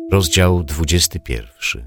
Rozdział 21.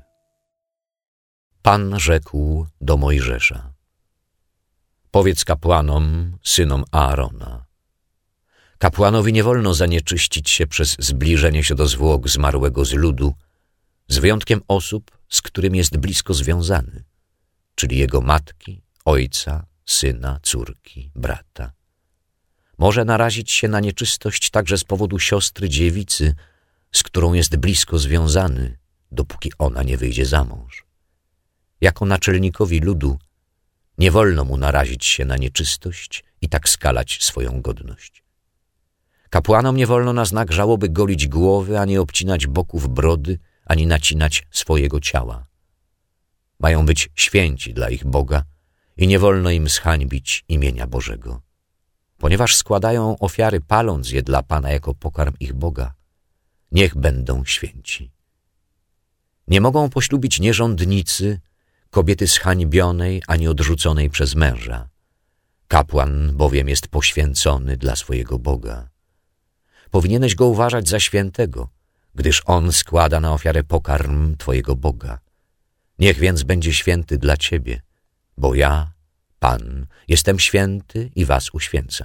Pan rzekł do Mojżesza: powiedz kapłanom, synom Aarona: kapłanowi nie wolno zanieczyścić się przez zbliżenie się do zwłok zmarłego z ludu, z wyjątkiem osób, z którymi jest blisko związany, czyli jego matki, ojca, syna, córki, brata. Może narazić się na nieczystość także z powodu siostry dziewicy, z którą jest blisko związany, dopóki ona nie wyjdzie za mąż. Jako naczelnikowi ludu nie wolno mu narazić się na nieczystość i tak skalać swoją godność. Kapłanom nie wolno na znak żałoby golić głowy, ani obcinać boków brody, ani nacinać swojego ciała. Mają być święci dla ich Boga i nie wolno im zhańbić imienia Bożego. Ponieważ składają ofiary, paląc je dla Pana jako pokarm ich Boga, niech będą święci. Nie mogą poślubić nierządnicy, kobiety zhańbionej ani odrzuconej przez męża. Kapłan bowiem jest poświęcony dla swojego Boga. Powinieneś go uważać za świętego, gdyż on składa na ofiarę pokarm twojego Boga. Niech więc będzie święty dla ciebie, bo ja, Pan, jestem święty i was uświęcam.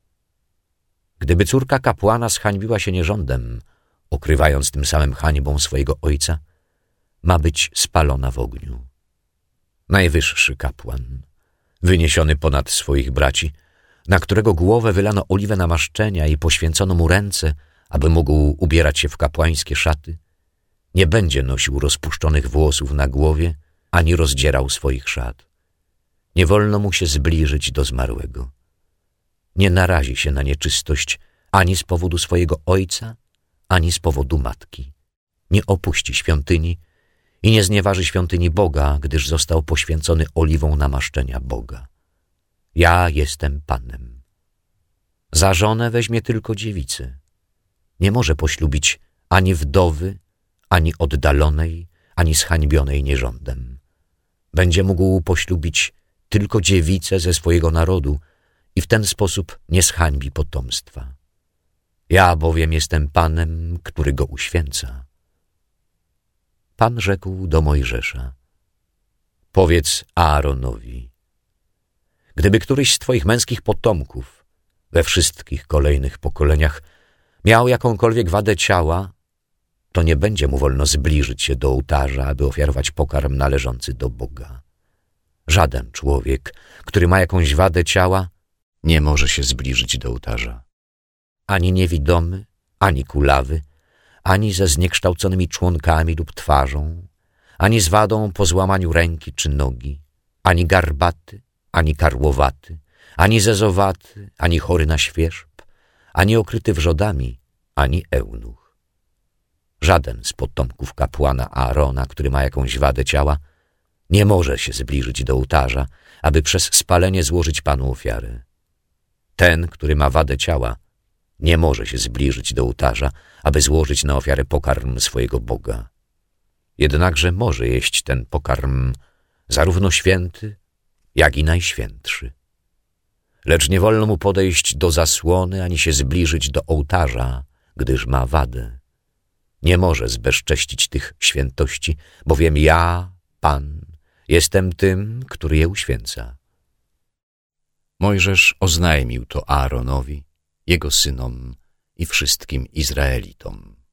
Gdyby córka kapłana zhańbiła się nierządem, ukrywając tym samym hańbą swojego ojca, ma być spalona w ogniu. Najwyższy kapłan, wyniesiony ponad swoich braci, na którego głowę wylano oliwę namaszczenia i poświęcono mu ręce, aby mógł ubierać się w kapłańskie szaty, nie będzie nosił rozpuszczonych włosów na głowie, ani rozdzierał swoich szat. Nie wolno mu się zbliżyć do zmarłego. Nie narazi się na nieczystość ani z powodu swojego ojca, ani z powodu matki. Nie opuści świątyni i nie znieważy świątyni Boga, gdyż został poświęcony oliwą namaszczenia Boga. Ja jestem Panem. Za żonę weźmie tylko dziewicę. Nie może poślubić ani wdowy, ani oddalonej, ani zhańbionej nierządem. Będzie mógł poślubić tylko dziewicę ze swojego narodu i w ten sposób nie zhańbi potomstwa. Ja bowiem jestem Panem, który go uświęca. Pan rzekł do Mojżesza: powiedz Aaronowi: gdyby któryś z twoich męskich potomków we wszystkich kolejnych pokoleniach miał jakąkolwiek wadę ciała, to nie będzie mu wolno zbliżyć się do ołtarza, aby ofiarować pokarm należący do Boga. Żaden człowiek, który ma jakąś wadę ciała, nie może się zbliżyć do ołtarza. Ani niewidomy, ani kulawy, ani ze zniekształconymi członkami lub twarzą, ani z wadą po złamaniu ręki czy nogi, ani garbaty, ani karłowaty, ani zezowaty, ani chory na świerzb, ani okryty wrzodami, ani eunuch. Żaden z potomków kapłana Aarona, który ma jakąś wadę ciała, nie może się zbliżyć do ołtarza, aby przez spalenie złożyć Panu ofiarę. Ten, który ma wadę ciała, nie może się zbliżyć do ołtarza, aby złożyć na ofiarę pokarm swojego Boga. Jednakże może jeść ten pokarm zarówno święty, jak i najświętszy. Lecz nie wolno mu podejść do zasłony, ani się zbliżyć do ołtarza, gdyż ma wadę. Nie może zbezcześcić tych świętości, bowiem ja, Pan, jestem tym, który je uświęca. Mojżesz oznajmił to Aaronowi, jego synom i wszystkim Izraelitom.